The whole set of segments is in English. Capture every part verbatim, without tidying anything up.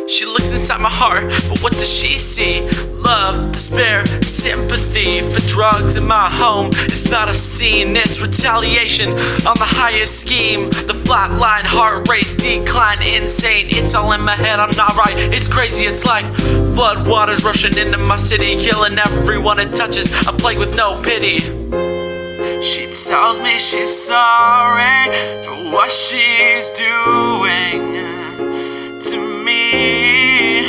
She looks inside my heart, but what does she see? Love, despair, sympathy for drugs in my home. It's not a scene, it's retaliation on the highest scheme. The flatline, heart rate decline, insane. It's all in my head, I'm not right. It's crazy, it's like flood waters rushing into my city, killing everyone it touches. A plague with no pity. She tells me she's sorry for what she's doing to me.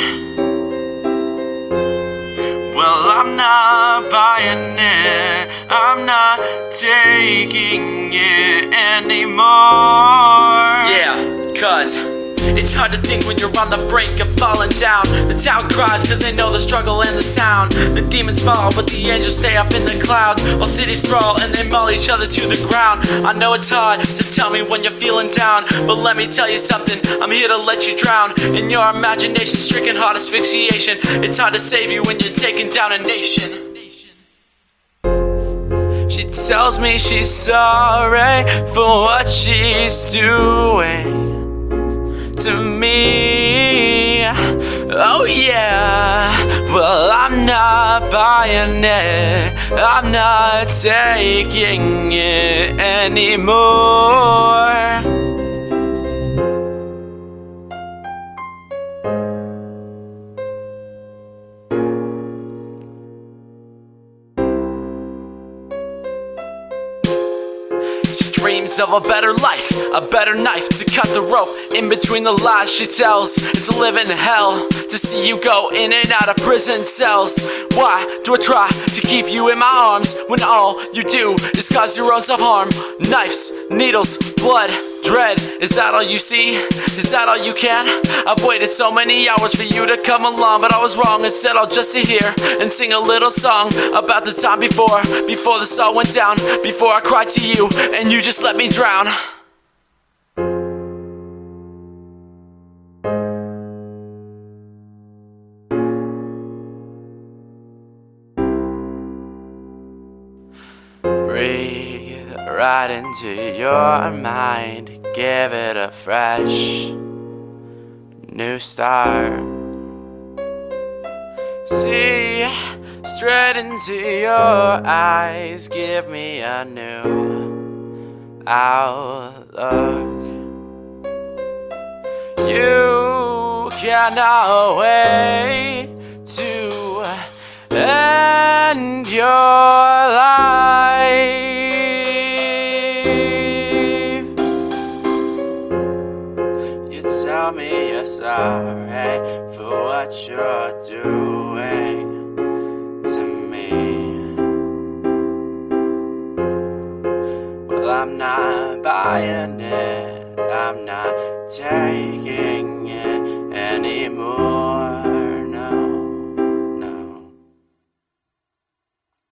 Well, I'm not buying it, I'm not taking it anymore. Yeah, cuz it's hard to think when you're on the brink of falling down. The town cries cause they know the struggle and the sound. The demons fall but the angels stay up in the clouds, while cities sprawl and they maul each other to the ground. I know it's hard to tell me when you're feeling down, but let me tell you something, I'm here to let you drown in your imagination, stricken heart asphyxiation. It's hard to save you when you're taking down a nation. She tells me she's sorry for what she's doing to me. Oh yeah. Well, I'm not buying it, I'm not taking it anymore. Dreams of a better life, a better knife to cut the rope in between the lies she tells. It's a living hell to see you go in and out of prison cells. Why do I try to keep you in my arms when all you do is cause your own self-harm? Knives, needles, blood, dread. Is that all you see? Is that all you can? I've waited so many hours for you to come along, but I was wrong. Instead I'll just sit here and sing a little song about the time before, before this all went down, before I cried to you and you just let me drown. Breathe right into your mind, give it a fresh new start. See straight into your eyes, give me a new outlook. You cannot wait to end your life. You tell me you're sorry for what you're doing